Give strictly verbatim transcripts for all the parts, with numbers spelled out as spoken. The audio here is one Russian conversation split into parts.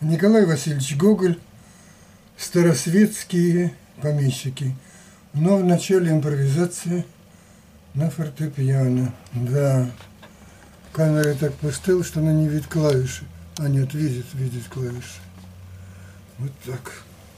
Николай Васильевич Гоголь, старосветские помещики, но в начале импровизации на фортепиано. Да, камера так поставила, что она не видит клавиши. А нет, видит, видит клавиши. Вот так.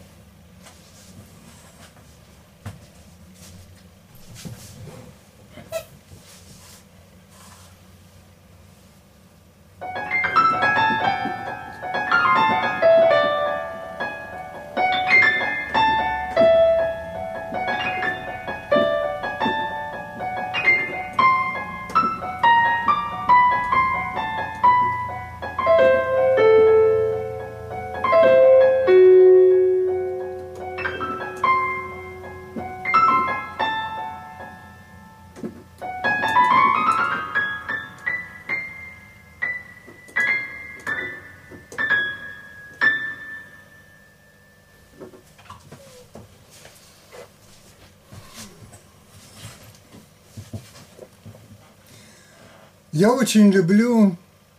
Я очень люблю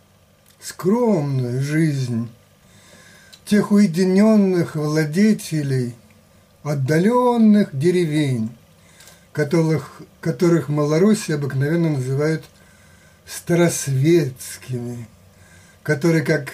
скромную жизнь тех уединенных владетелей отдаленных деревень, которых, которых в Малороссии обыкновенно называют старосветскими, которые, как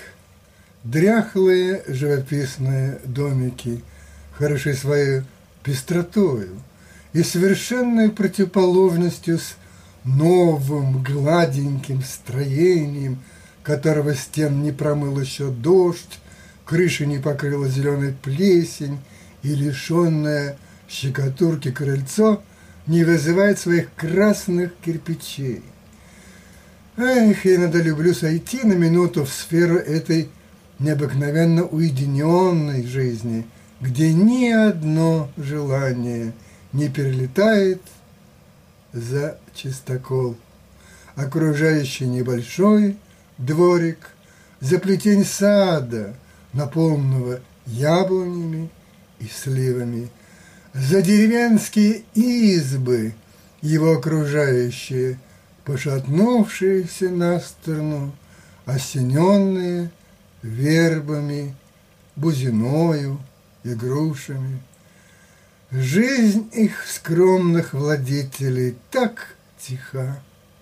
дряхлые живописные домики, хороши своей пестротою и совершенной противоположностью с новым гладеньким строением, которого стен не промыл еще дождь, крыши не покрыла зеленая плесень, и лишенное щекотурки крыльцо не вызывает своих красных кирпичей. Эх, я иногда люблю сойти на минуту в сферу этой необыкновенно уединенной жизни, где ни одно желание не перелетает за чистокол, окружающий небольшой дворик, за плетень сада, наполненного яблонями и сливами, за деревенские избы, его окружающие, пошатнувшиеся на сторону, осененные вербами, бузиною и грушами. Жизнь их скромных владетелей так тиха,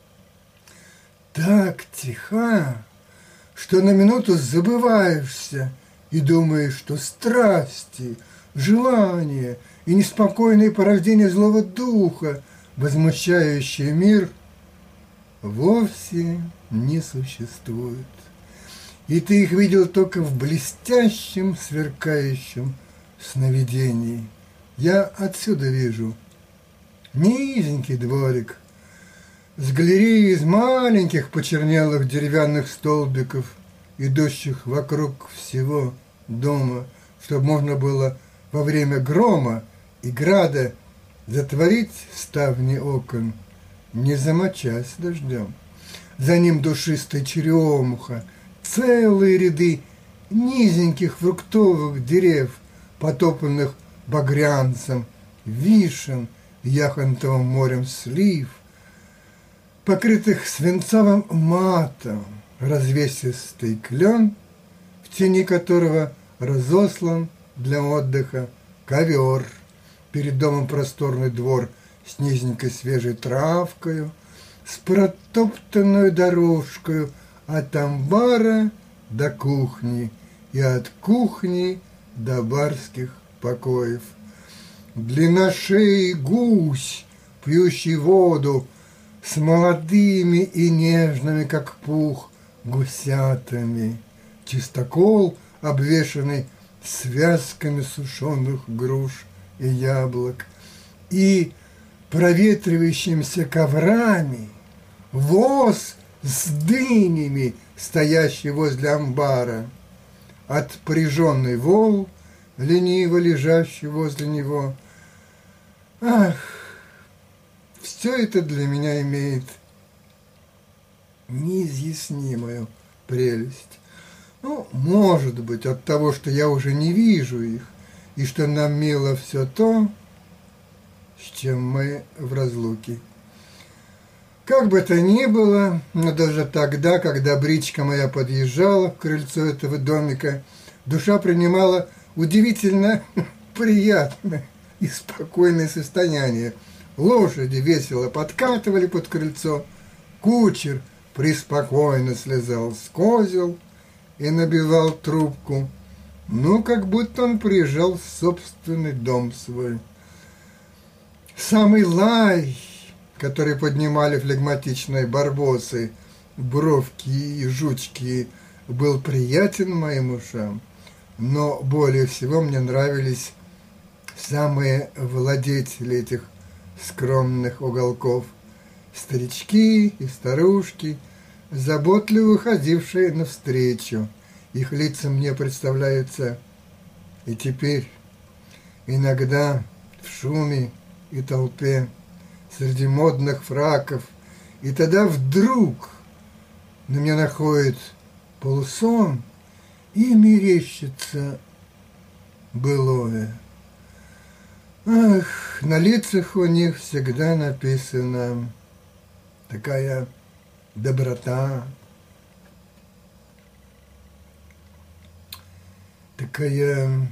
так тиха, что на минуту забываешься и думаешь, что страсти, желания и неспокойные порождения злого духа, возмущающие мир, вовсе не существуют. И ты их видел только в блестящем, сверкающем сновидении. Я отсюда вижу низенький дворик с галереей из маленьких почернелых деревянных столбиков, идущих вокруг всего дома, чтобы можно было во время грома и града затворить ставни окон, не замочась дождем. За ним душистая черемуха, целые ряды низеньких фруктовых дерев, потопанных багрянцем, вишен, яхонтовым морем слив, покрытых свинцовым матом, развесистый клен, в тени которого разослан для отдыха ковер, перед домом просторный двор с низенькой свежей травкою, с протоптанной дорожкою от амбара до кухни и от кухни до барских покоев. Длинношеый гусь, пьющий воду, с молодыми и нежными, как пух, гусятами. Чистокол, обвешанный связками сушеных груш и яблок, и проветривающимися коврами, воз с дынями, стоящий возле амбара, отпряженный вол, лениво лежащий возле него. Ах, все это для меня имеет неизъяснимую прелесть. Ну, может быть, от того, что я уже не вижу их, и что нам мило все то, с чем мы в разлуке. Как бы то ни было, но даже тогда, когда бричка моя подъезжала к крыльцу этого домика, душа принимала удивительно приятное и спокойное состояние. Лошади весело подкатывали под крыльцо, кучер преспокойно слезал с козел и набивал трубку, ну, как будто он приезжал в собственный дом свой. Самый лай, который поднимали флегматичные барбосы, бровки и жучки, был приятен моим ушам, но более всего мне нравились самые владетели этих скромных уголков, старички и старушки, заботливо ходившие навстречу. Их лица мне представляются и теперь, иногда в шуме и толпе, среди модных фраков, и тогда вдруг на меня находит полусон и мерещится былое. Ах, на лицах у них всегда написана такая доброта, такая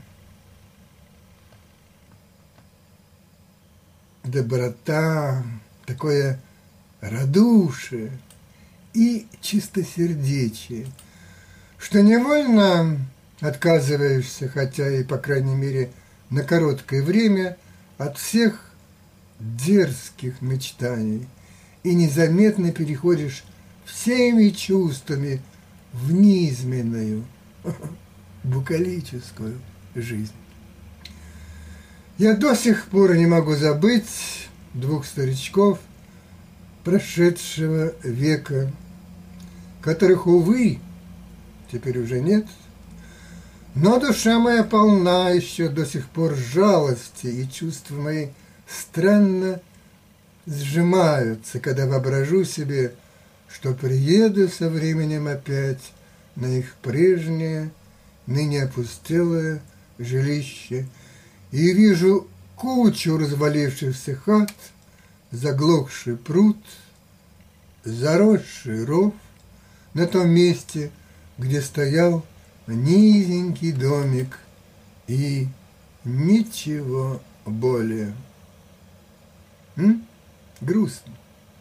доброта, такое радушие и чистосердечие, что невольно отказываешься, хотя и, по крайней мере, на короткое время, от всех дерзких мечтаний и незаметно переходишь всеми чувствами в низменную, букалическую жизнь. Я до сих пор не могу забыть двух старичков прошедшего века, которых, увы, теперь уже нет, но душа моя полна еще до сих пор жалости, и чувства мои странно сжимаются, когда воображу себе, что приеду со временем опять на их прежнее, ныне опустелое жилище, и вижу кучу развалившихся хат, заглохший пруд, заросший ров на том месте, где стоял низенький домик, и ничего более. М? Грустно.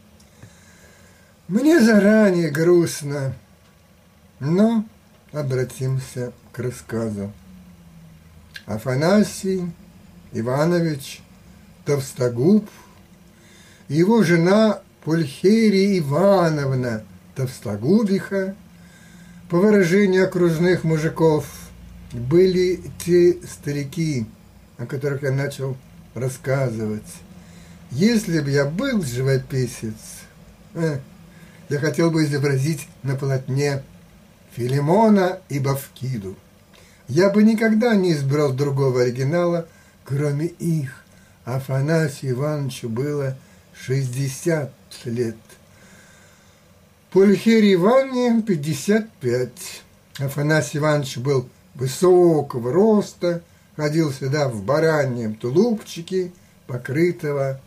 Мне заранее грустно, но обратимся к рассказу. Афанасий Иванович Товстогуб, его жена Пульхерия Ивановна Товстогубиха, по выражению окружных мужиков, были те старики, о которых я начал рассказывать. Если бы я был живописец, э, я хотел бы изобразить на полотне Филимона и Бавкиду. Я бы никогда не избрал другого оригинала, кроме их. Афанасию Ивановичу было шестьдесят лет. Пульхерии Ивановне пятьдесят пять. Афанасий Иванович был высокого роста, ходил всегда в бараньем тулупчике, покрытого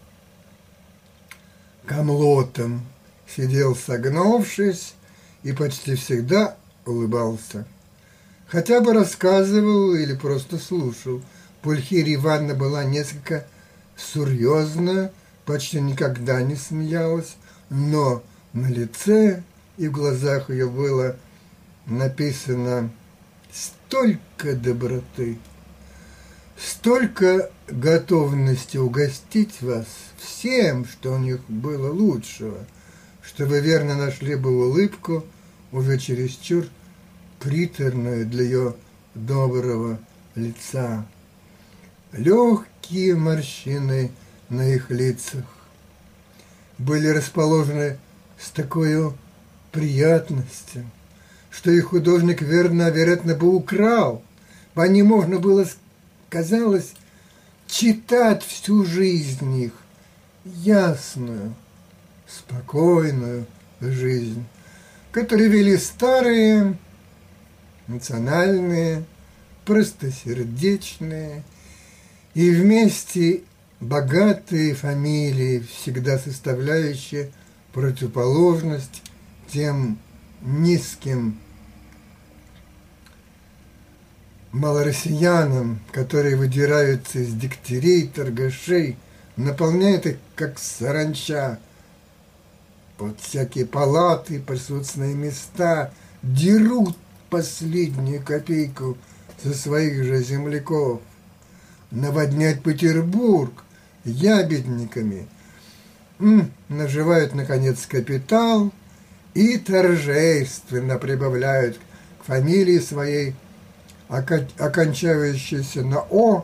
камлотом, сидел согнувшись и почти всегда улыбался. Хотя бы рассказывал или просто слушал. Пульхерия Ивановна была несколько серьезна, почти никогда не смеялась, но на лице и в глазах ее было написано столько доброты, столько готовности угостить вас всем, что у них было лучшего, что вы верно нашли бы улыбку, уже чересчур приторную для ее доброго лица. Легкие морщины на их лицах были расположены с такой приятностью, что их художник, верно, вероятно, бы украл. По ним можно было, казалось, читать всю жизнь их, ясную, спокойную жизнь, которую вели старые, национальные, простосердечные и вместе богатые фамилии, всегда составляющие противоположность тем низким малороссиянам, которые выдираются из дегтярей, торгашей, наполняют их, как саранча, под всякие палаты, присутственные места, дерут последнюю копейку со своих же земляков, наводняют Петербург ябедниками, м, наживают, наконец, капитал и торжественно прибавляют к фамилии своей, оканчивающейся на «о»,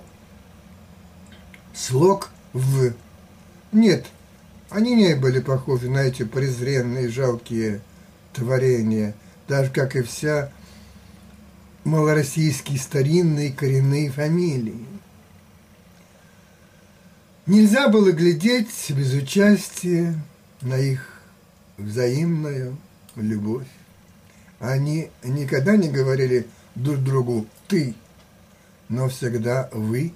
слог «в». Нет, они не были похожи на эти презренные жалкие творения, даже как и вся малороссийские старинные коренные фамилии. Нельзя было глядеть без участия на их взаимную любовь. Они никогда не говорили друг другу «ты», но всегда «вы».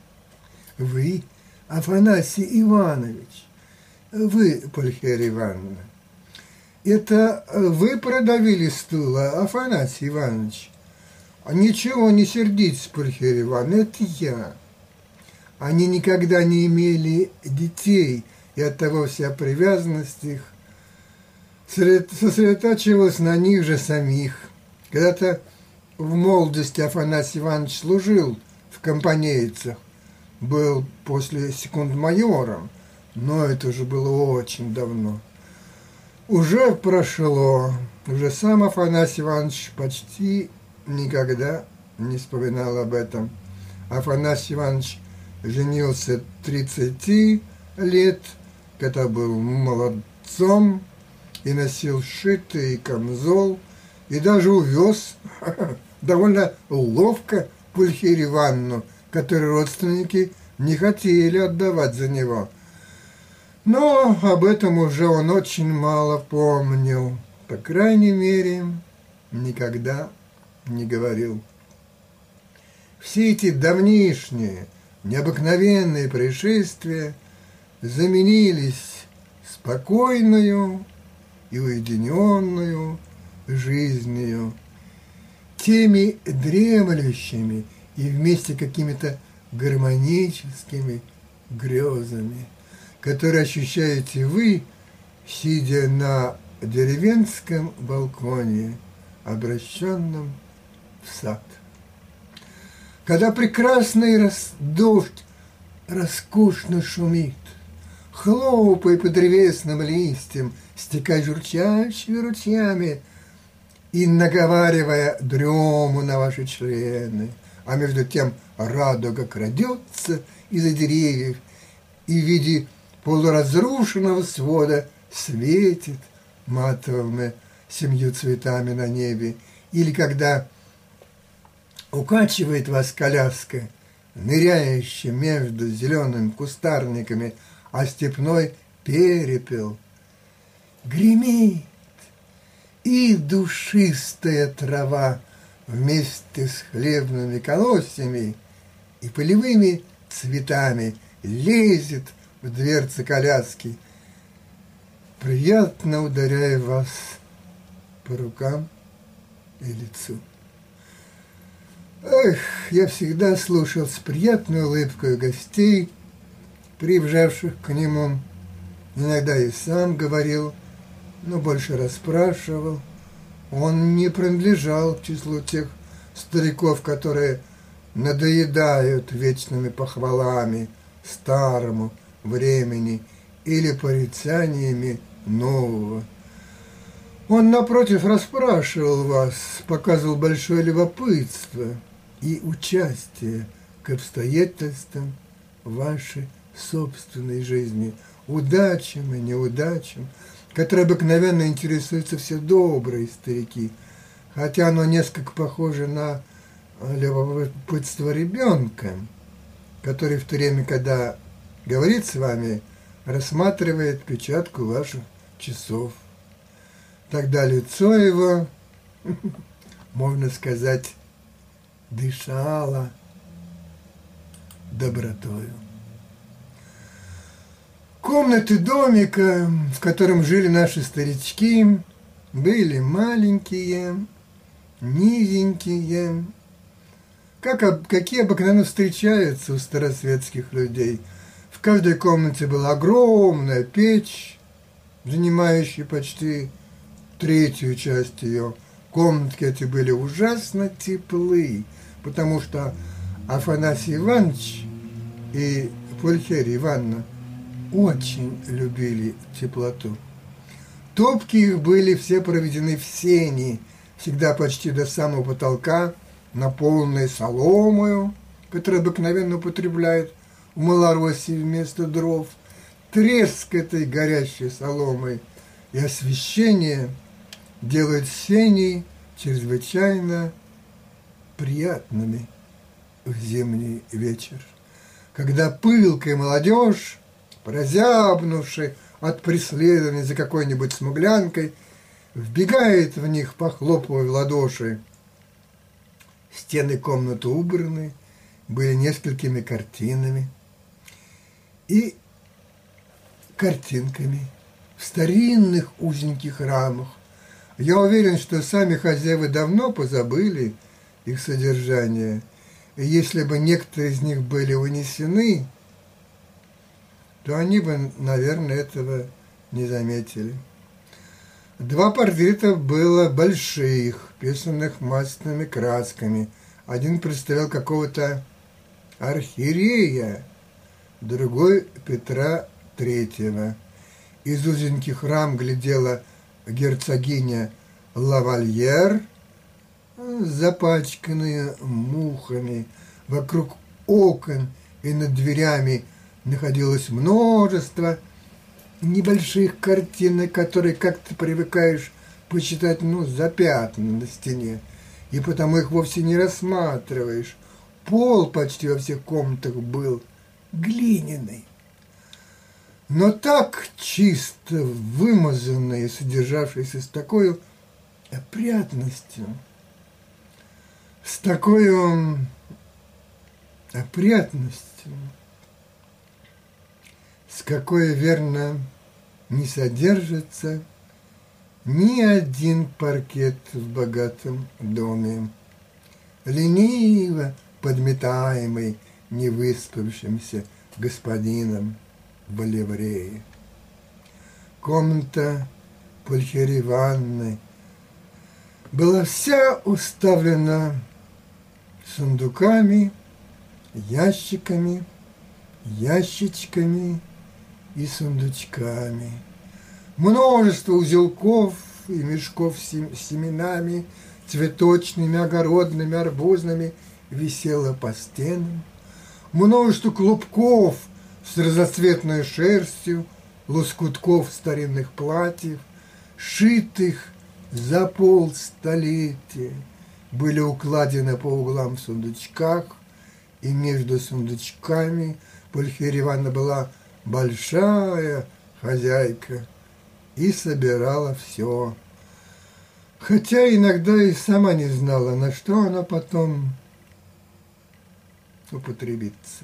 Вы, Афанасий Иванович, вы, Пульхерия Ивановна. Это вы продавили стул, Афанасий Иванович. Ничего, не сердитесь, Пульхерия Ивановна, это я. Они никогда не имели детей, и оттого вся привязанность их сосредотачивалась на них же самих. Когда-то в молодости Афанасий Иванович служил в компанейцах, был после секунд-майором, но это уже было очень давно. Уже прошло, уже сам Афанасий Иванович почти никогда не вспоминал об этом. Афанасий Иванович женился тридцати лет, когда был молодцом и носил шитый камзол, и даже увез довольно ловко Пульхерию Ивановну, которые родственники не хотели отдавать за него. Но об этом уже он очень мало помнил, по крайней мере, никогда не говорил. Все эти давнишние, необыкновенные происшествия заменились спокойную и уединенную жизнью, теми дремлющими и вместе какими-то гармоническими грезами, которые ощущаете вы, сидя на деревенском балконе, обращенном в сад. Когда прекрасный рас... дождь роскошно шумит, хлопая по древесным листьям, стекая журчащими ручьями и наговаривая дрему на ваши члены, а между тем радуга крадется из-за деревьев и в виде полуразрушенного свода светит матовыми семью цветами на небе, или когда укачивает вас коляска, ныряющая между зелеными кустарниками, а степной перепел гремит, и душистая трава вместе с хлебными колосьями и полевыми цветами лезет в дверцы коляски, приятно ударяя вас по рукам и лицу. Эх, я всегда слушал с приятной улыбкой гостей, приезжавших к нему. Иногда и сам говорил, но больше расспрашивал. Он не принадлежал к числу тех стариков, которые надоедают вечными похвалами старому времени или порицаниями нового. Он, напротив, расспрашивал вас, показывал большое любопытство и участие к обстоятельствам вашей собственной жизни, удачам и неудачам, которые обыкновенно интересуются все добрые старики, хотя оно несколько похоже на любопытство ребенка, который в то время, когда говорит с вами, рассматривает печатку ваших часов. Тогда лицо его, можно сказать, дышало добротою. Комнаты домика, в котором жили наши старички, были маленькие, низенькие, как, об- какие обыкновенно встречаются у старосветских людей. В каждой комнате была огромная печь, занимающая почти третью часть ее. Комнатки эти были ужасно теплы, потому что Афанасий Иванович и Пульхерия Ивановна очень любили теплоту. Топки их были все проведены в сени, всегда почти до самого потолка, наполненные соломою, которую обыкновенно употребляют в Малороссии вместо дров, треск этой горящей соломой и освещение делают сени чрезвычайно приятными в зимний вечер, когда пылкая молодежь, прозябнувшая от преследования за какой-нибудь смуглянкой, вбегает в них, похлопывая в ладоши. Стены комнаты убраны, были несколькими картинами и картинками в старинных узеньких рамах. Я уверен, что сами хозяева давно позабыли их содержание. И если бы некоторые из них были унесены, то они бы, наверное, этого не заметили. Два портрета было больших, писанных масляными красками. Один представлял какого-то архиерея, другой Петра Третьего. Из узеньких рам глядела герцогиня Лавальер, запачканные мухами. Вокруг окон и над дверями находилось множество небольших картинок, которые, как ты привыкаешь почитать, ну, за пятна на стене, и потому их вовсе не рассматриваешь. Пол почти во всех комнатах был глиняный, но так чисто вымазанный и содержавшийся с такой опрятностью, с такой опрятностью, с какой, верно, не содержится ни один паркет в богатом доме, лениво подметаемый невыспавшимся господином в ливрее. Комната Пульхерии Ивановны была вся уставлена сундуками, ящиками, ящичками и сундучками. Множество узелков и мешков с семенами, цветочными, огородными, арбузными висело по стенам. Множество клубков с разноцветной шерстью, лоскутков старинных платьев, шитых за полстолетия, были укладены по углам в сундучках, и между сундучками Пульхерия Ивановна была большая хозяйка и собирала все, хотя иногда и сама не знала, на что она потом употребится.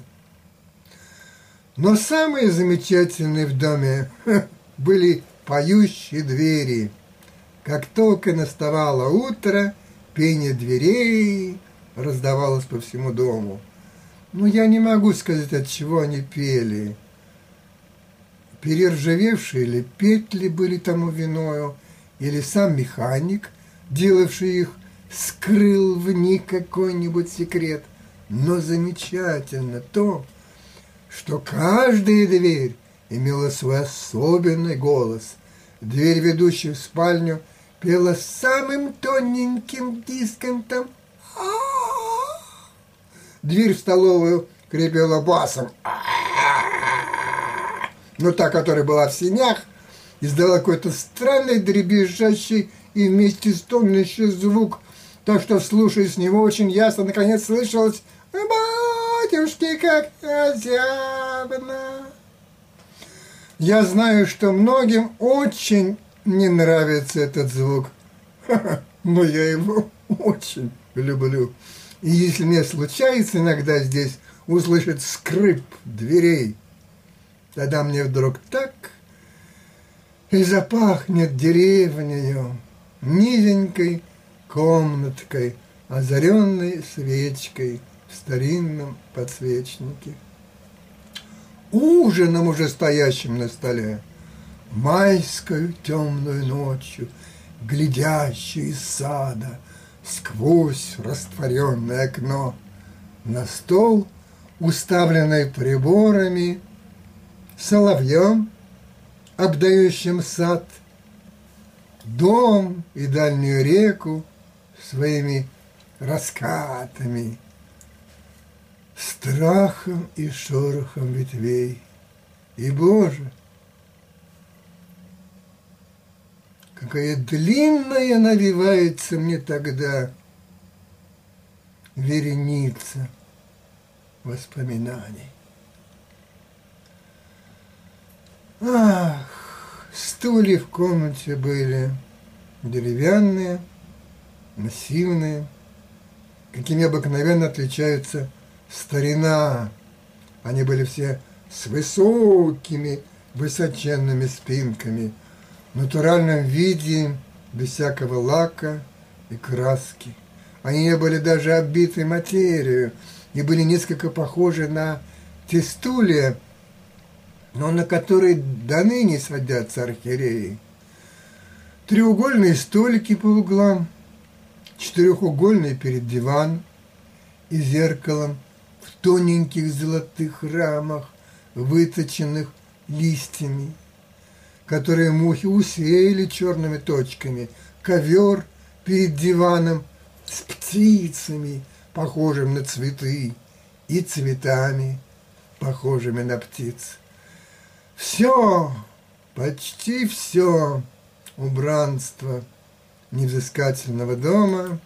Но самые замечательные в доме были поющие двери. Как только наставало утро, пение дверей раздавалось по всему дому. Но я не могу сказать, от чего они пели. Перержавевшие ли петли были тому виною, или сам механик, делавший их, скрыл в них какой-нибудь секрет. Но замечательно то, что каждая дверь имела свой особенный голос. Дверь, ведущая в спальню, пела самым тоненьким дисконтом. Дверь в столовую крепела басом. Но та, которая была в сенях, издала какой-то странный дребезжащий и вместе с тонущий звук, так что, слушая с него, очень ясно наконец слышалось: «Батюшки, как озябно!» Я знаю, что многим очень не нравится этот звук, но я его очень люблю. И если мне случается иногда здесь услышать скрип дверей, тогда мне вдруг так и запахнет деревнею, низенькой комнаткой озаренной свечкой в старинном подсвечнике. Ужином уже стоящим на столе, майскою темную ночью, глядящей из сада сквозь растворенное окно на стол, уставленный приборами, соловьем, обдающим сад, дом и дальнюю реку своими раскатами, страхом и шорохом ветвей. И, Боже, какая длинная навивается мне тогда вереница воспоминаний. Ах, стулья в комнате были деревянные, массивные, какими обыкновенно отличаются старина. Они были все с высокими, высоченными спинками, в натуральном виде, без всякого лака и краски. Они не были даже обиты материю и были несколько похожи на те стулья, но на которые до ныне садятся архиереи. Треугольные столики по углам, четырехугольный перед диваном и зеркалом в тоненьких золотых рамах, выточенных листьями, которые мухи усеяли черными точками, ковер перед диваном с птицами, похожими на цветы, и цветами, похожими на птиц. Все, почти все убранство невзыскательного дома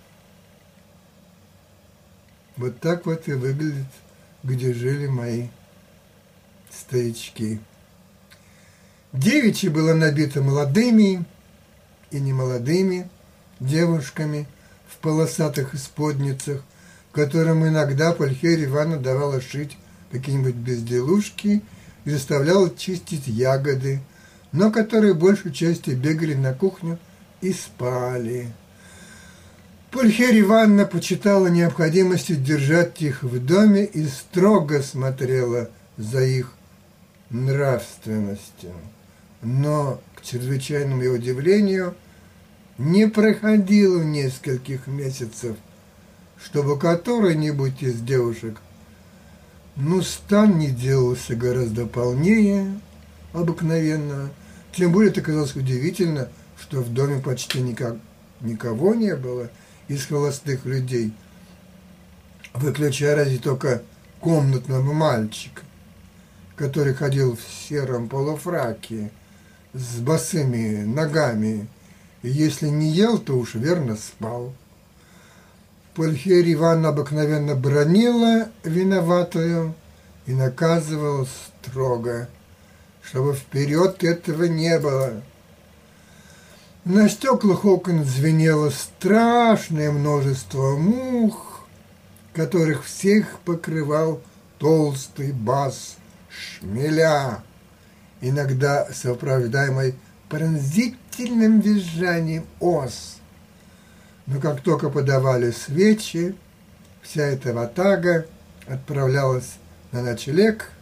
вот так вот и выглядит, где жили мои старички. Девичье было набито молодыми и немолодыми девушками в полосатых исподницах, которым иногда Пульхерия Ивановна давала шить какие-нибудь безделушки и заставляла чистить ягоды, но которые большей частью бегали на кухню и спали. Пульхерия Ивановна почитала необходимостью держать их в доме и строго смотрела за их нравственностью. Но, к чрезвычайному ее удивлению, не проходило нескольких месяцев, чтобы которой-нибудь из девушек, ну, стан не делался гораздо полнее обыкновенного. Тем более это казалось удивительно, что в доме почти никак, никого не было из холостых людей, выключая разве только комнатного мальчика, который ходил в сером полуфраке с босыми ногами, и если не ел, то уж верно спал. Пульхерия Ивановна обыкновенно бранила виноватую и наказывала строго, чтобы вперед этого не было. На стеклах окон звенело страшное множество мух, которых всех покрывал толстый бас шмеля, иногда сопровождаемый пронзительным визжанием ос. Но как только подавали свечи, вся эта ватага отправлялась на ночлег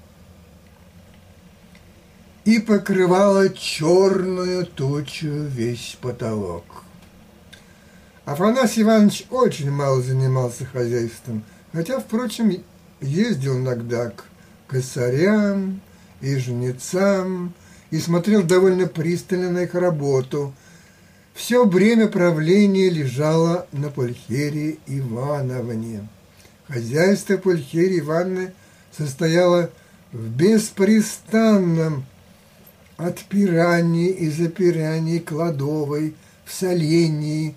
и покрывала черную тучу весь потолок. Афанасий Иванович очень мало занимался хозяйством, хотя, впрочем, ездил иногда к косарям и жнецам и смотрел довольно пристально на их работу. Все бремя правления лежало на Пульхерии Ивановне. Хозяйство Пульхерии Ивановны состояло в беспрестанном отпирании и запирании кладовой, в солении,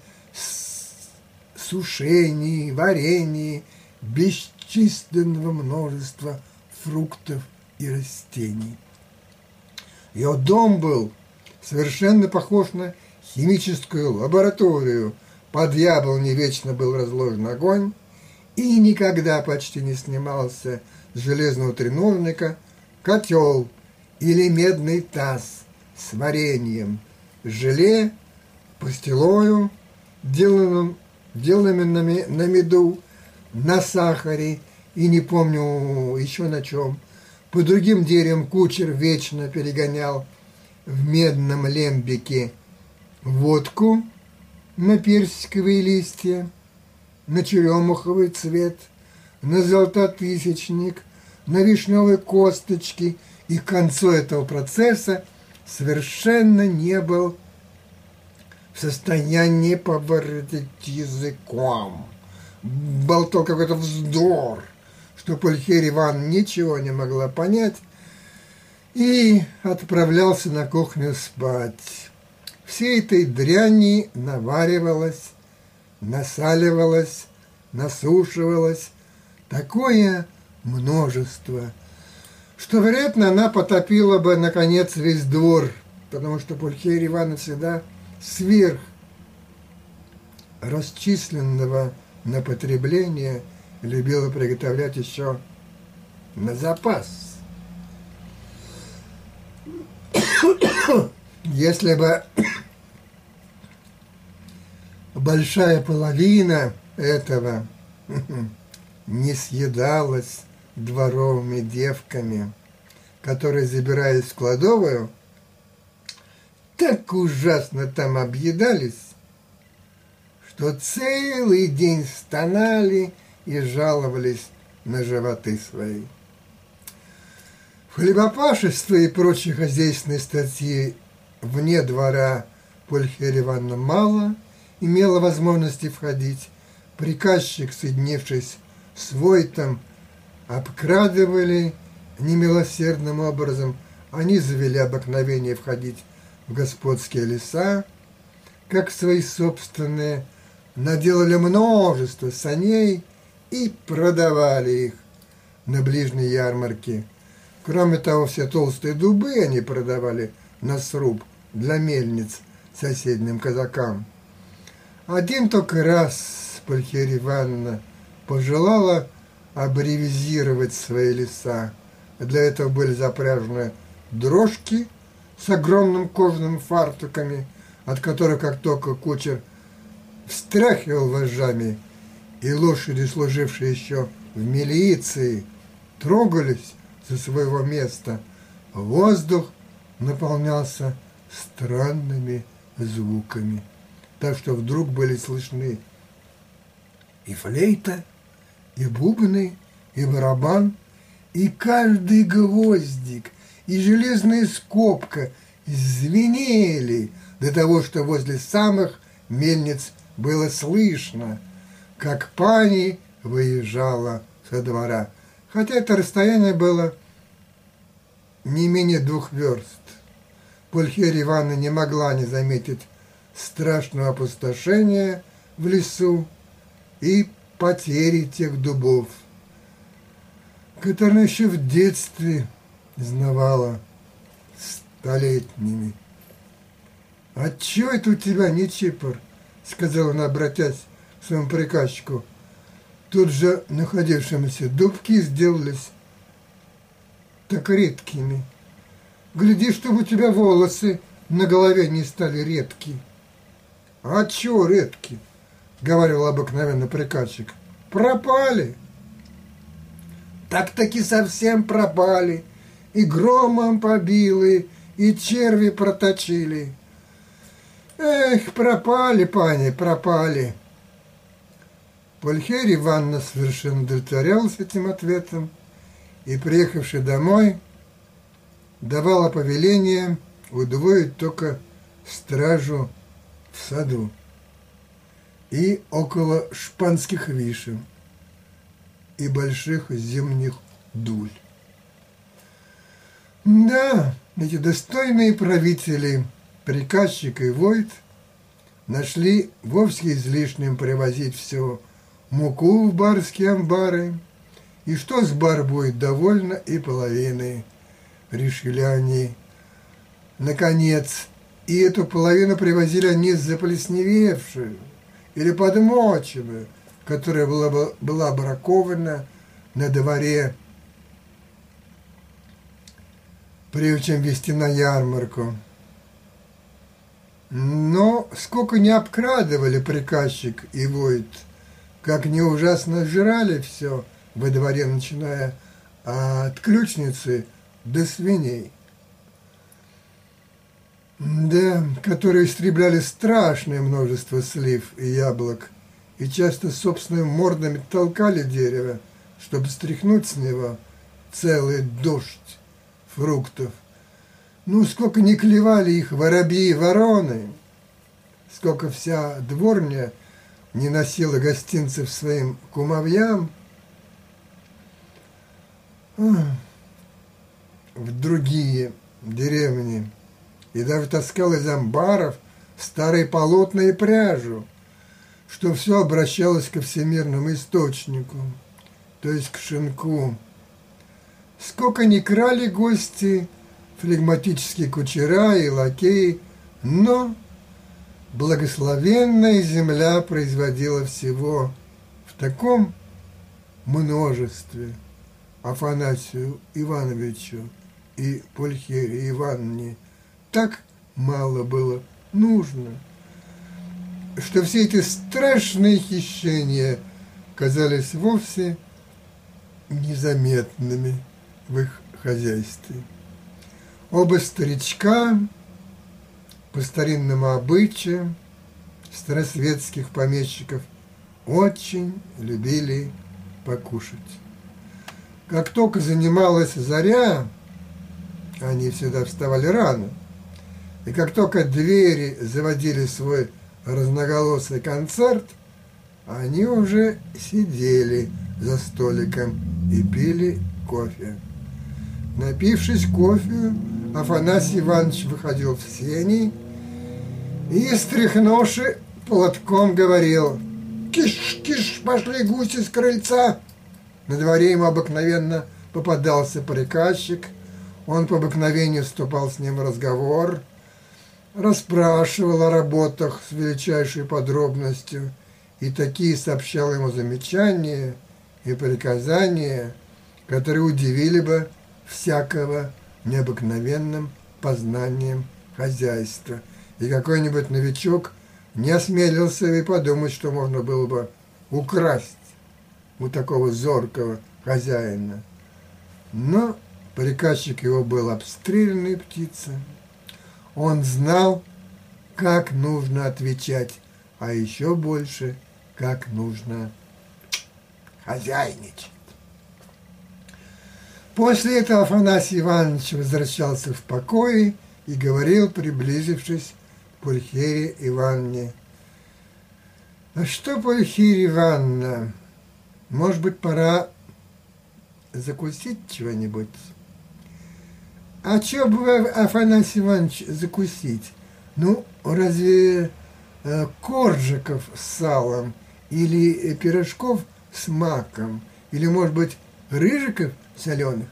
сушении, варенье бесчисленного множества фруктов и растений. Ее дом был совершенно похож на химическую лабораторию. Под яблоней вечно был разложен огонь, и никогда почти не снимался с железного треновника котел или медный таз с вареньем, желе, пастилою, деланным делаемые на, ме- на меду, на сахаре и не помню еще на чем. По другим деревьям кучер вечно перегонял в медном лембике водку на персиковые листья, на черемуховый цвет, на золототысячник, на вишневые косточки, и к концу этого процесса совершенно не был в состоянии поворотить языком. Болтал какой-то вздор, что Пульхерия Ивановна ничего не могла понять, и отправлялся на кухню спать. Всей этой дряни наваривалось, насаливалось, насушивалось такое множество, что, вероятно, она потопила бы, наконец, весь двор, потому что Пульхерия Ивановна всегда сверх расчисленного на потребление любила приготовлять еще на запас. Если бы большая половина этого не съедалась дворовыми девками, которые, забираясь в кладовую, так ужасно там объедались, что целый день стонали и жаловались на животы свои. В хлебопашество и прочие хозяйственные статьи вне двора Пульхерия Ивановна мало имела возможности входить. Приказчик, соединившись с Войтом, обкрадывали немилосердным образом. Они завели обыкновение входить в господские леса, как свои собственные, наделали множество саней и продавали их на ближней ярмарке. Кроме того, все толстые дубы они продавали на сруб для мельниц соседним казакам. Один только раз Пульхерия Ивановна пожелала аббревизировать свои леса. Для этого были запряжены дрожки с огромным кожаными фартуками, от которых, как только кучер встряхивал вожжами, и лошади, служившие еще в милиции, трогались со своего места, воздух наполнялся странными звуками, так что вдруг были слышны и флейта, и бубны, и барабан, и каждый гвоздик, и железная скобка звенели до того, что возле самых мельниц было слышно, как пани выезжала со двора, хотя это расстояние было не менее двух верст. Пульхерия Ивановна не могла не заметить страшного опустошения в лесу и потери тех дубов, которые еще в детстве знавала столетними. «А чё это у тебя, Нечипор?» — сказала она, обратясь к своему приказчику. Тут же находившимися дубки сделались так редкими. «Гляди, чтобы у тебя волосы на голове не стали редкие». «А чё редкие?» — говорил обыкновенно приказчик. «Пропали». «Так-таки совсем пропали, и громом побили, и черви проточили». «Эх, пропали, пани, пропали». Пульхерия Ивановна совершенно удовлетворялась этим ответом и, приехавши домой, давала повеление удвоить только стражу в саду и около шпанских вишен и больших зимних дуль. Да, эти достойные правители, приказчик и Войт, нашли вовсе излишним привозить все муку в барские амбары, и что с бар будет довольно и половины, решили они. Наконец, и эту половину привозили они заплесневевшую или подмоченную, которая была, была бракована на дворе, прежде чем везти на ярмарку. Но сколько не обкрадывали приказчик и Войт, как не ужасно жрали все во дворе, начиная от ключницы до свиней. Да, которые истребляли страшное множество слив и яблок, и часто собственными мордами толкали дерево, чтобы стряхнуть с него целый дождь фруктов. Ну, сколько не клевали их воробьи и вороны, сколько вся дворня не носила гостинцев своим кумовьям, в другие деревни, и даже таскал из амбаров старые полотна и пряжу, что все обращалось ко всемирному источнику, то есть к шинку. Сколько не крали гости, флегматические кучера и лакеи, но благословенная земля производила всего в таком множестве Афанасию Ивановичу и Пульхерии Ивановне так мало было нужно, что все эти страшные хищения казались вовсе незаметными в их хозяйстве. Оба старичка по старинному обычаю старосветских помещиков очень любили покушать. Как только занималась заря, они всегда вставали рано, и как только двери заводили свой разноголосый концерт, они уже сидели за столиком и пили кофе. Напившись кофе, Афанасий Иванович выходил в сени и, стряхнувши платком, говорил: «Киш, киш, пошли гуси с крыльца!» На дворе ему обыкновенно попадался приказчик, он по обыкновению вступал с ним в разговор, расспрашивал о работах с величайшей подробностью и такие сообщал ему замечания и приказания, которые удивили бы всякого необыкновенным познанием хозяйства. И какой-нибудь новичок не осмелился и подумать, что можно было бы украсть у такого зоркого хозяина. Но приказчик его был обстрелянной птицей. Он знал, как нужно отвечать, а еще больше, как нужно хозяйничать. После этого Афанасий Иванович возвращался в покое и говорил, приблизившись к Пульхерии Ивановне: «А что, Пульхерия Ивановна, может быть, пора закусить чего-нибудь?» «А чего бы, Афанасий Иванович, закусить? Ну, разве э, коржиков с салом или пирожков с маком, или, может быть, рыжиков соленых?»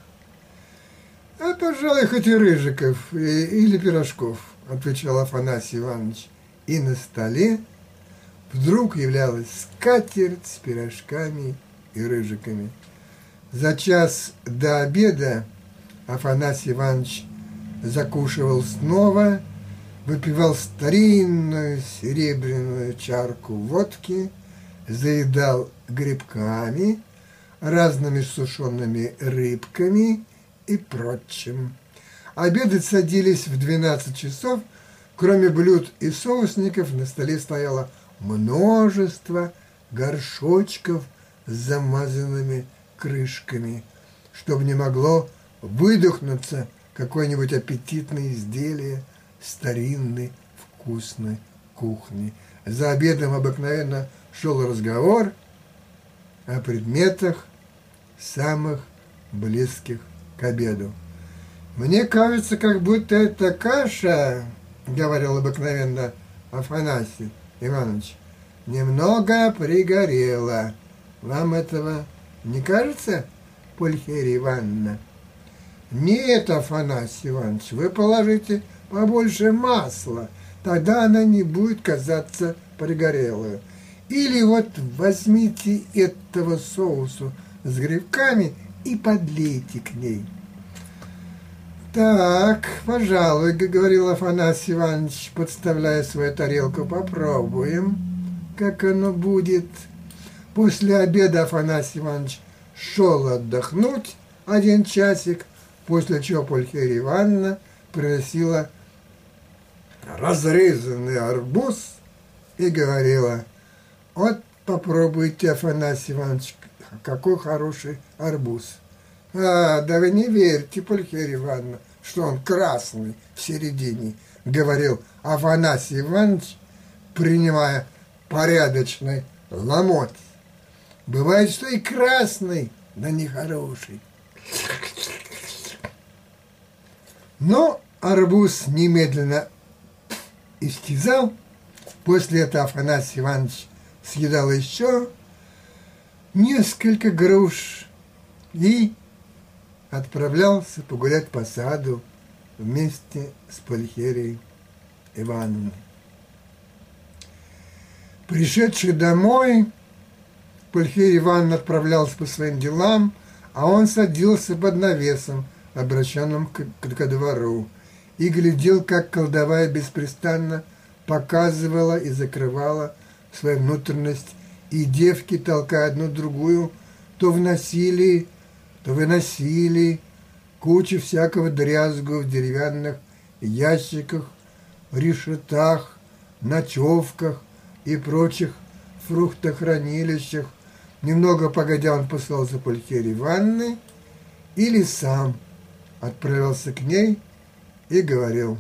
«А, пожалуй, хоть и рыжиков, и, или пирожков», — отвечал Афанасий Иванович. И на столе вдруг являлась скатерть с пирожками и рыжиками. За час до обеда Афанасий Иванович закушивал снова, выпивал старинную серебряную чарку водки, заедал грибками, разными сушеными рыбками и прочим. Обедать садились в двенадцать часов. Кроме блюд и соусников на столе стояло множество горшочков с замазанными крышками, чтобы не могло выдохнуться какое-нибудь аппетитное изделие старинной вкусной кухни. За обедом обыкновенно шел разговор о предметах, самых близких к обеду. «Мне кажется, как будто эта каша, — говорил обыкновенно Афанасий Иванович, — немного пригорела. Вам этого не кажется, Пульхерия Ивановна?» «Нет, Афанасий Иванович, вы положите побольше масла, тогда она не будет казаться пригорелой. Или вот возьмите этого соусу с грибками и подлейте к ней». Так, пожалуй, г- говорил Афанасий Иванович, подставляя свою тарелку, попробуем, как оно будет. После обеда Афанасий Иванович шел отдохнуть один часик, после чего Пульхерия Ивановна приносила разрезанный арбуз и говорила: вот попробуйте, Афанасий Иванович, какой хороший арбуз. А, да вы не верьте, Пульхерия Ивановна, что он красный в середине, говорил Афанасий Иванович, принимая порядочный ломоть. Бывает, что и красный, да не хороший. Но арбуз немедленно исчезал. После этого Афанасий Иванович съедал еще несколько груш и отправлялся погулять по саду вместе с Пульхерией Ивановной. Пришедший домой, Пульхерия Ивановна отправлялась по своим делам, а он садился под навесом, обращенным к, к, ко двору, и глядел, как колдовая беспрестанно показывала и закрывала свою внутренность, и девки, толкая одну другую, то вносили, то выносили кучу всякого дрязгу в деревянных ящиках, решетах, ночевках и прочих фруктохранилищах. Немного погодя, он послал за Пульхерией Ивановной или сам отправился к ней и говорил: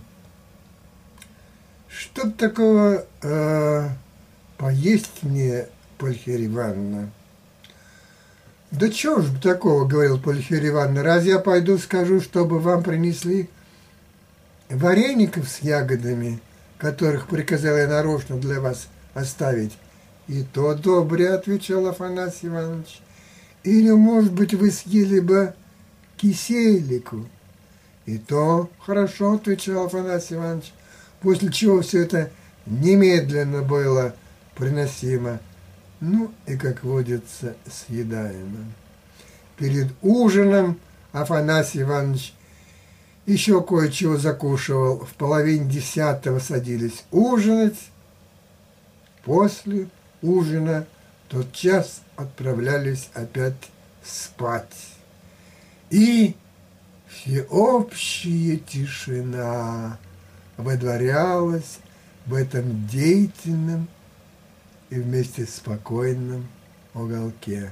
что такого э, поесть мне, Пульхерия Ивановна? Да чего ж такого, говорил Пульхерия Ивановна, разве я пойду скажу, чтобы вам принесли вареников с ягодами, которых приказал я нарочно для вас оставить? И то добре, отвечал Афанасий Иванович. Или, может быть, вы съели бы киселику? И то хорошо, отвечал Афанасий Иванович. После чего все это немедленно было приносимо, ну и, как водится, съедаемо. Перед ужином Афанасий Иванович еще кое-чего закушивал. В половине десятого садились ужинать. После ужина тотчас отправлялись опять спать. И всеобщая тишина выдворялась в этом деятельном и вместе спокойном уголке.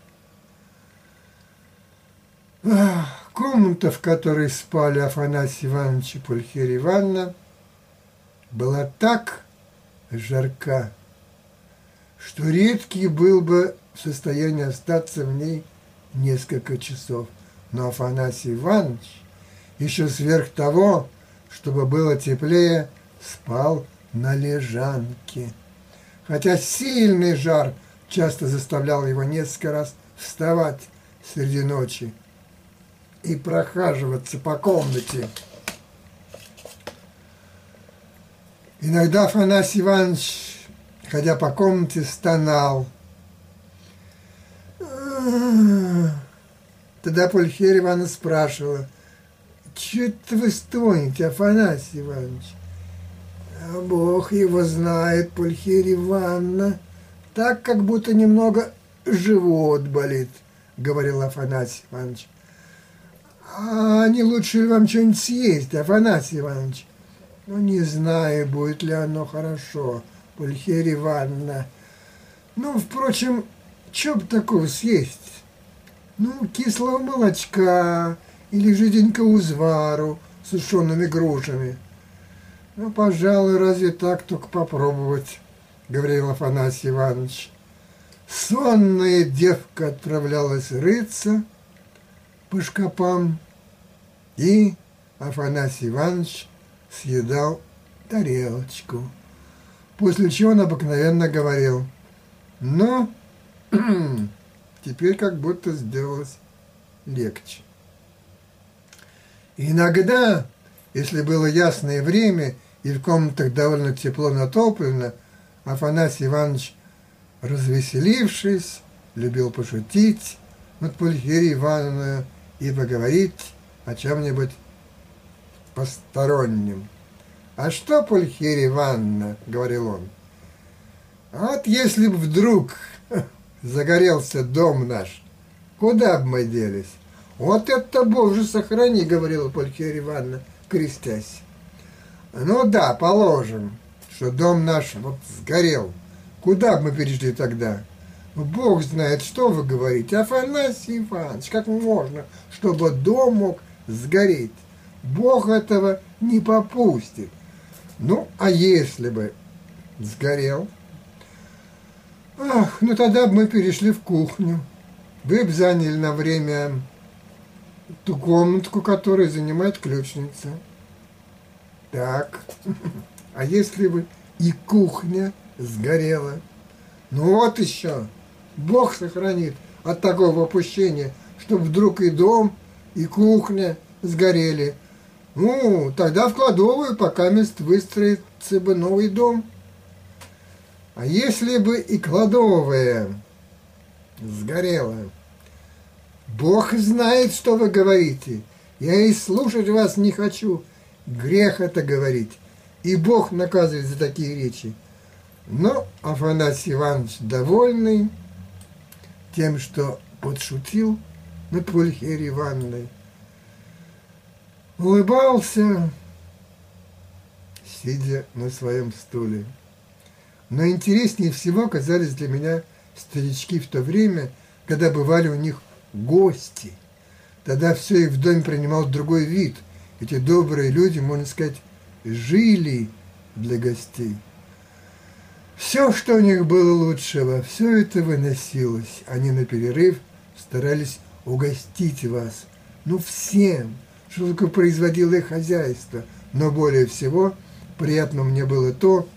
Ах, комната, в которой спали Афанасий Иванович и Пульхерия Ивановна, была так жарка, что редкий был бы в состоянии остаться в ней несколько часов. Но Афанасий Иванович еще сверх того, чтобы было теплее, спал на лежанке. Хотя сильный жар часто заставлял его несколько раз вставать среди ночи и прохаживаться по комнате. Иногда Афанасий Иванович, ходя по комнате, стонал. Тогда Пульхерия Ивановна спрашивала: «Чего это вы стонете, Афанасий Иванович?» «А Бог его знает, Пульхерия Ивановна, так, как будто немного живот болит», — говорил Афанасий Иванович. «А не лучше ли вам что-нибудь съесть, Афанасий Иванович?» «Ну, не знаю, будет ли оно хорошо, Пульхерия Ивановна. Ну, впрочем, что бы такого съесть? Ну, кислого молочка или жиденького узвару с сушеными грушами». «Ну, пожалуй, разве так, только попробовать», — говорил Афанасий Иванович. Сонная девка отправлялась рыться по шкапам, и Афанасий Иванович съедал тарелочку, после чего он обыкновенно говорил: «Ну, теперь как будто сделалось легче». Иногда, если было ясное время и в комнатах довольно тепло натоплено, Афанасий Иванович, развеселившись, любил пошутить над Пульхерией Ивановной и поговорить о чем-нибудь посторонним. «А что, Пульхерия Ивановна, — говорил он, — вот если бы вдруг загорелся дом наш, куда бы мы делись?» «Вот это, Боже, сохрани, — говорила Пульхерия Ивановна, крестясь. — Ну да, положим, что дом наш вот сгорел. Куда бы мы перешли тогда?» «Бог знает, что вы говорите, Афанасий Иванович, как можно, чтобы дом мог сгореть? Бог этого не попустит». «Ну, а если бы сгорел?» «Ах, ну тогда бы мы перешли в кухню. Вы бы заняли на время ту комнатку, которую занимает ключница». «Так, а если бы и кухня сгорела?» «Ну вот еще, Бог сохранит от такого опущения, чтобы вдруг и дом, и кухня сгорели. Ну, тогда в кладовую пока мест выстроится бы новый дом. А если бы и кладовая сгорела?» «Бог знает, что вы говорите. Я и слушать вас не хочу. Грех это говорить. И Бог наказывает за такие речи». Но Афанасий Иванович, довольный тем, что подшутил над Пульхерией Ивановной, улыбался, сидя на своем стуле. Но интереснее всего казались для меня старички в то время, когда бывали у них гости. Тогда все их в доме принимал другой вид. Эти добрые люди, можно сказать, жили для гостей. Все, что у них было лучшего, все это выносилось. Они на перерыв старались угостить вас. Ну, всем, что только производило их хозяйство. Но более всего приятно мне было то,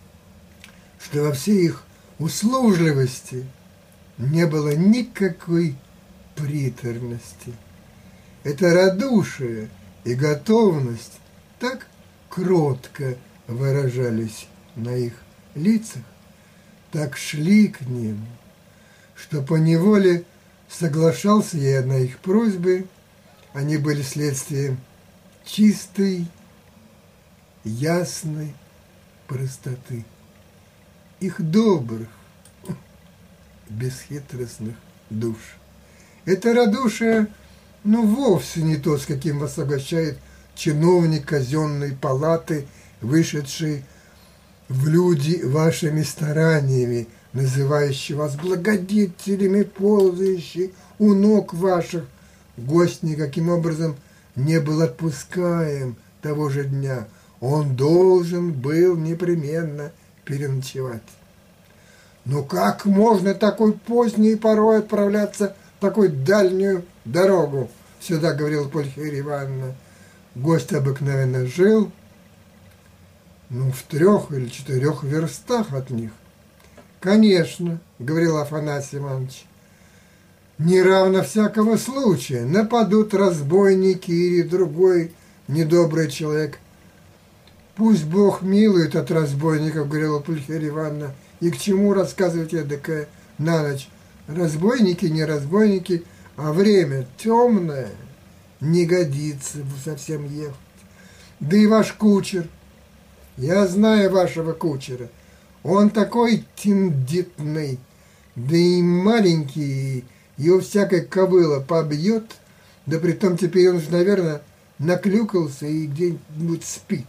что во всей их услужливости не было никакой приторности. Это радушие и готовность так кротко выражались на их лицах, так шли к ним, что поневоле соглашался я на их просьбы. Они были следствием чистой, ясной простоты, их добрых, бесхитростных душ. Это радушие, ну, вовсе не то, с каким вас угощает чиновник казенной палаты, вышедший в люди вашими стараниями, называющий вас благодетелями, ползающий у ног ваших. Гость никаким образом не был отпускаем того же дня. Он должен был непременно переночевать. Ну как можно такой поздней порой отправляться в такую дальнюю дорогу? Сюда, говорила Пульхерия Ивановна. Гость обыкновенно жил, ну, в трех или четырех верстах от них. «Конечно, — говорил Афанасий Иванович, — не равно всякого случая. Нападут разбойники или другой недобрый человек. Пусть Бог милует от разбойников, — говорила Пульхерия Ивановна, — и к чему рассказывать эдакое на ночь? Разбойники, не разбойники, а время темное, не годится совсем ехать. Да и ваш кучер, я знаю вашего кучера, он такой тендитный, да и маленький, его всякая кобыла побьет, да притом теперь он уж, наверное, наклюкался и где-нибудь спит».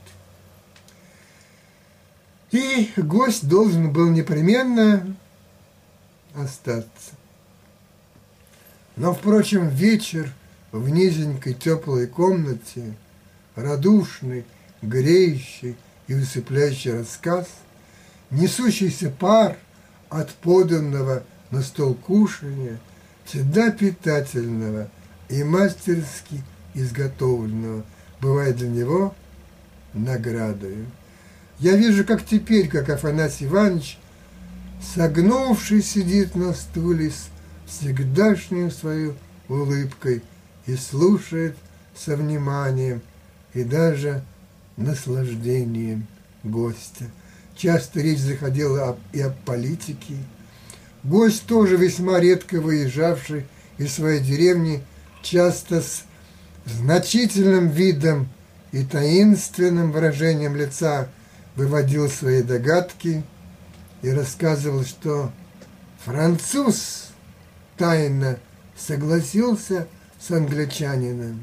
И гость должен был непременно остаться. Но, впрочем, вечер в низенькой теплой комнате, радушный, греющий и усыпляющий рассказ, несущийся пар от поданного на стол кушания, всегда питательного и мастерски изготовленного, бывает для него наградою. Я вижу, как теперь, как Афанасий Иванович, согнувшись, сидит на стуле с всегдашней своей улыбкой и слушает со вниманием и даже наслаждением гостя. Часто речь заходила и о политике. Гость, тоже весьма редко выезжавший из своей деревни, часто с значительным видом и таинственным выражением лица выводил свои догадки и рассказывал, что француз тайно согласился с англичанином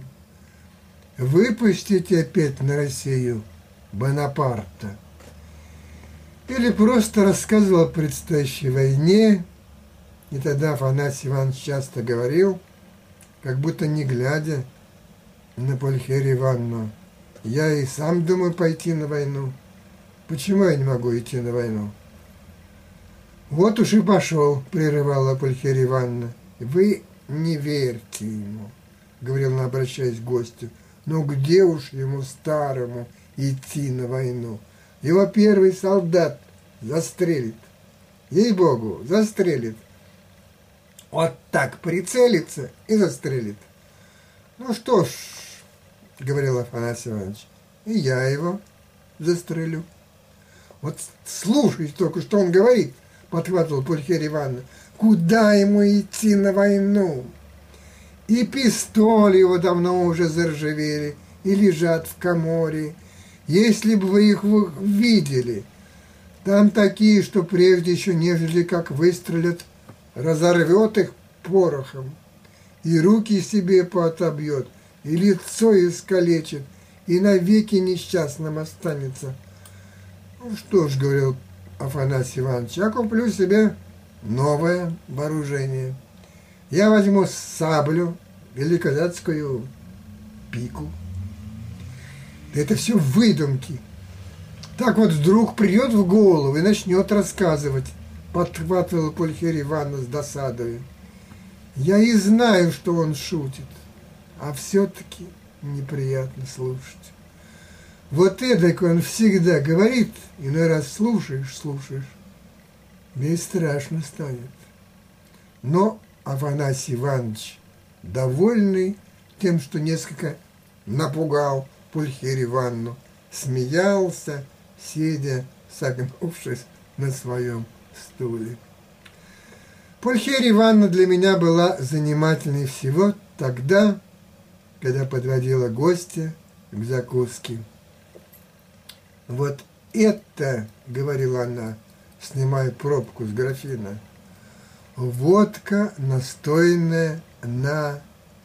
выпустить опять на Россию Бонапарта. Или просто рассказывал о предстоящей войне, и тогда Афанасий Иванович часто говорил, как будто не глядя на Пульхерию Ивановну: я и сам думаю пойти на войну. Почему я не могу идти на войну? Вот уж и пошел, прерывала Пульхерия Ивановна. Вы не верьте ему, говорил он, обращаясь к гостю. Но где уж ему старому идти на войну? Его первый солдат застрелит. Ей-богу, застрелит. Вот так прицелится и застрелит. Ну что ж, говорил Афанасий Иванович, и я его застрелю. Вот слушайте только, что он говорит, подхватывал Пульхерия Ивановна. Куда ему идти на войну? И пистоли его давно уже заржавели и лежат в коморе. Если бы вы их видели, там такие, что прежде еще нежели как выстрелят, разорвет их порохом, и руки себе поотобьет, и лицо искалечит, и навеки несчастным останется. Ну что ж, говорил Афанасий Иванович, я куплю себе новое вооружение. Я возьму саблю, великолепскую пику. Это все выдумки. Так вот вдруг придет в голову и начнет рассказывать, подхватывала Пульхерия Ивановна с досадой. Я и знаю, что он шутит, а все-таки неприятно слушать. Вот эдак он всегда говорит, иной раз слушаешь, слушаешь, мне страшно станет. Но Афанасий Иванович, довольный тем, что несколько напугал Пульхерию Ивановну, смеялся, сидя, согнувшись на своем стуле. Пульхерия Ивановна для меня была занимательной всего тогда, когда подводила гостя к закуске. Вот это, говорила она, снимая пробку с графина, водка, настойная на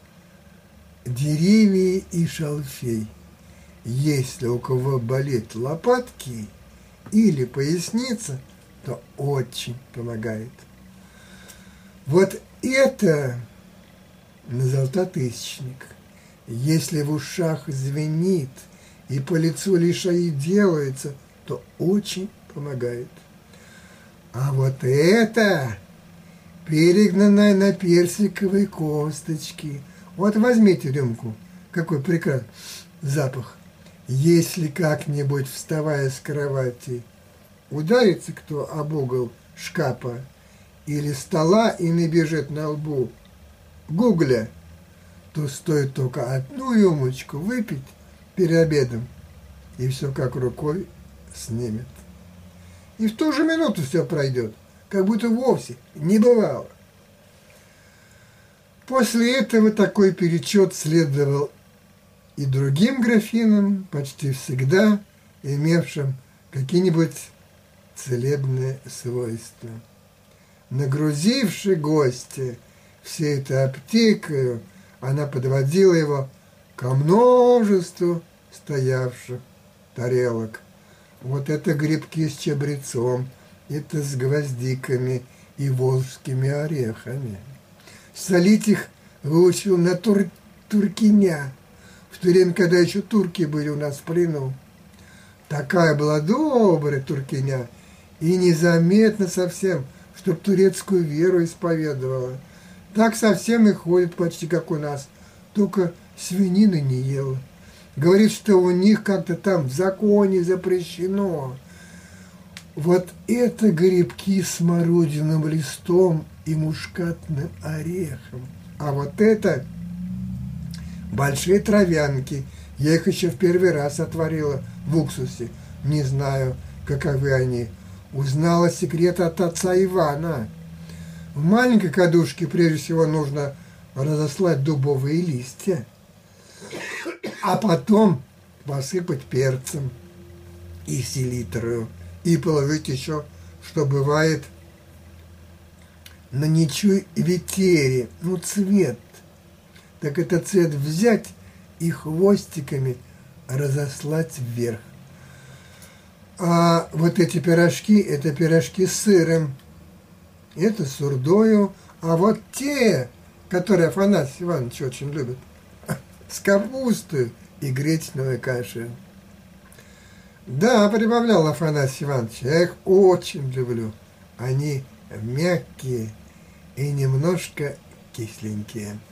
деревья и шалфей. Если у кого болит лопатки или поясница, то очень помогает. Вот это на золототысячник. Если в ушах звенит и по лицу лишаи делается, то очень помогает. А вот это перегнанная на персиковой косточке. Вот возьмите рюмку, какой прекрасный запах. Если как-нибудь, вставая с кровати, ударится кто об угол шкафа или стола и набежит на лбу гугля, то стоит только одну рюмочку выпить перед обедом, и все как рукой снимет. И в ту же минуту все пройдет, как будто вовсе не бывало. После этого такой перечет следовал и другим графинам, почти всегда имевшим какие-нибудь целебные свойства. Нагрузивши гостя всей этой аптекою, она подводила его ко множеству стоявших тарелок. Вот это грибки с чабрецом, это с гвоздиками и волжскими орехами. Солить их выучил на тур туркиня, в то время, когда еще турки были у нас в плену. Такая была добрая туркиня, и незаметно совсем, чтоб турецкую веру исповедовала. Так совсем и ходит почти как у нас, только свинины не ела. Говорит, что у них как-то там в законе запрещено. Вот это грибки с смородиным листом и мушкатным орехом. А вот это большие травянки. Я их еще в первый раз отварила в уксусе. Не знаю, каковы они. Узнала секрет от отца Ивана. В маленькой кадушке прежде всего нужно разослать дубовые листья, а потом посыпать перцем и селитрою, и положить еще, что бывает, на ничуй ветере, ну, цвет. Так этот цвет взять и хвостиками разослать вверх. А вот эти пирожки, это пирожки с сыром, это с урдою, а вот те, которые Афанасий Иванович очень любит, с капустой и гречневой кашей. Да, прибавлял Афанасий Иванович, я их очень люблю. Они мягкие и немножко кисленькие.